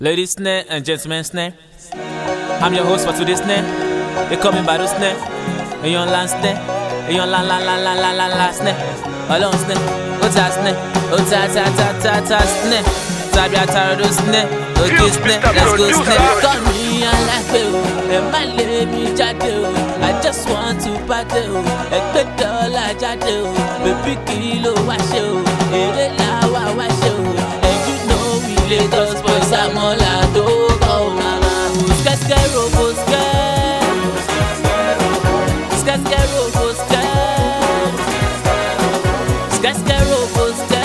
Ladies snare and gentlemen snare, I'm your host for today's snare. They call me Bado snare. Eyon lan snare, eyon la snare. Alone snare, ota snare, ota snare. Tabi ataro snare, okay snare, let's go snare. Call me alape o, má lé mi jáde o. I just want to party o, ẹgbẹ́ dọ́là jáde o. Baby kí ló wá ṣe o, èrè làwa wá ṣe o. And you know we Lagos boys àmọ́là tó kọ́ o mama. Skẹ́skẹ́ robo skẹ́, skẹ́skẹ́ robo skẹ́, skẹ́skẹ́ robo skẹ́,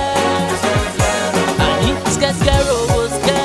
àní skẹ́skẹ́ robo skẹ́.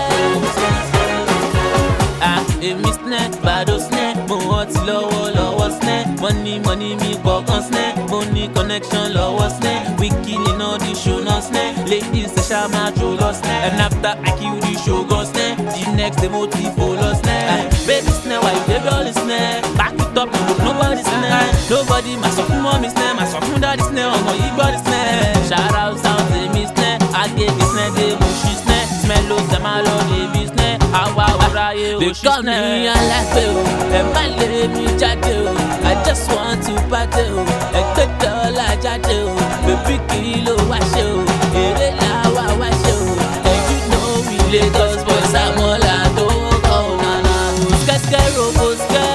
Èmi snare, Bado snare, mo ọtí lọ́wọ́ snare. Money mi gbọ̀ngàn snare, mo ní connection lọ́wọ́ snare. We killing all the show no snare, ladies ṣe ṣá máa jó lọ snare. And after I kill the show gun snare, the next day mo ti fò lọ snare. Baby snare, why you dey blow snare? Back it up, nobody snare. Nobody máa sọ fún mọ́mí snare, máa sọ fún daddy snare, ọmọ yìí gbọ́ the snare. Shout out sound èmi snare, agége snare, dé mo ṣí snare. Smell ó sẹ́ máa lọ débi snare, àwa wúra yé o ṣí snare. They call me alápè o, má lé mi jáde o. I just want to party o, ẹgbẹ́ dọ́là jáde o. Baby kí ló wá ṣe o, èrè làwa wá ṣe o. And you know we Lagos boys àmọ́là tó kọ́ o nana. Skẹ́skẹ́ robo skẹ́,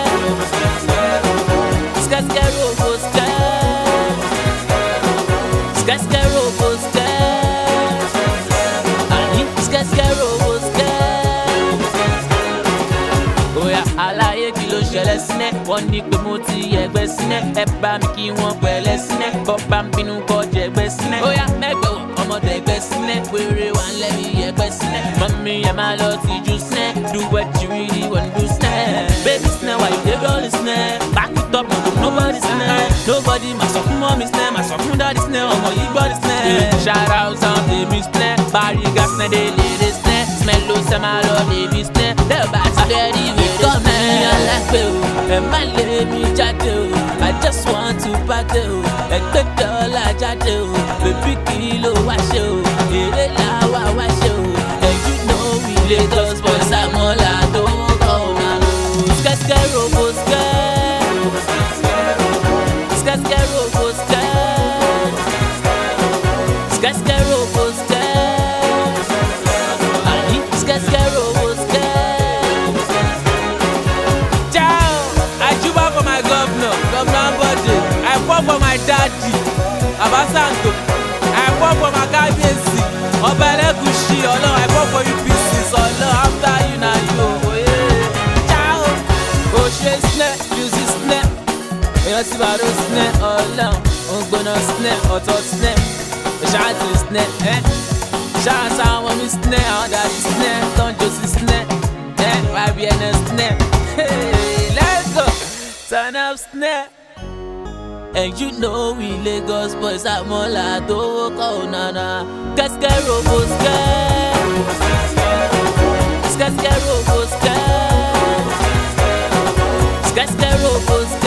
skẹ́skẹ́ robo skẹ́, skẹ́skẹ́ robo skẹ́, àní skẹ́skẹ́ robo skẹ́. Oya aláyé kí ló ṣẹlẹ̀ sílẹ̀, wọ́n ní pé mo ti ẹgbẹ́ sílẹ̀. Ẹ bá mi kí wọ́n pẹ̀lẹ́ sílẹ̀, bọ́ bá ń bínú kọ́ jẹgbẹ́ sílẹ̀. Oya mẹ́gbẹ́ wọ̀ ọmọdé ẹgbẹ́ sílẹ̀, wéré wà ń lẹ́bi ẹgbẹ́ sílẹ̀. Mọ́mí ẹ máa lọ ti ju sílẹ̀, do what you really wanna do sílẹ̀. Baby sílẹ̀, why you dey blow sílẹ̀? Back it up, nobody sílẹ̀. Nobody máa sọ fún mọ́mí sílẹ̀, máa sọ fún daddy sílẹ̀, ọmọ yìí gbọ́ sílẹ̀. Shout out sound èmi sílẹ̀, Bariga sílẹ̀ dé lédè sílẹ̀. Smell ló sẹ́ máa lọ débi sílẹ̀, bẹ́ẹ̀ bá ti lẹ́rí wèrè sílẹ̀. Alápè o, má lé mi jáde o. I just want to party o, ẹgbẹ́ dọ́là jáde o. Baby kí ló wá ṣe o, èrè làwa wá ṣe o. And you know we Lagos boys àmọ́là tó kọ́ o mama. Skẹ́skẹ́ robo skẹ́, skẹ́skẹ́ robo skẹ́, skẹ́skẹ́ robo skẹ́, àní skẹ́skẹ́ robo skẹ́. Ciao, I juba for my governor Ambode. I pour for my daddy Abasanto. I pour for my kábíyèsí Ọba Ẹlẹ́gùṣì Ọlọ́run. I pour for you pieces Ọlọ́run. After you na you oye. Ciao, o ṣe snare, music snare, èèyàn ti Bado snare Ọlọ́run. Ògbóná snare, ọ̀tọ̀ snare, ìṣáàtì snare, ṣáà sáwọn mi snare, àwọn dàdí snare, tọ́njọ́sí snare, YBN snare. Hey, let's go, turn up snare. And you know we Lagos boys àmọ́là tó kọ́ o nana. Skẹ́skẹ́ robo skẹ́, skẹ́skẹ́ robo skẹ́, skẹ́skẹ́ robo skẹ́.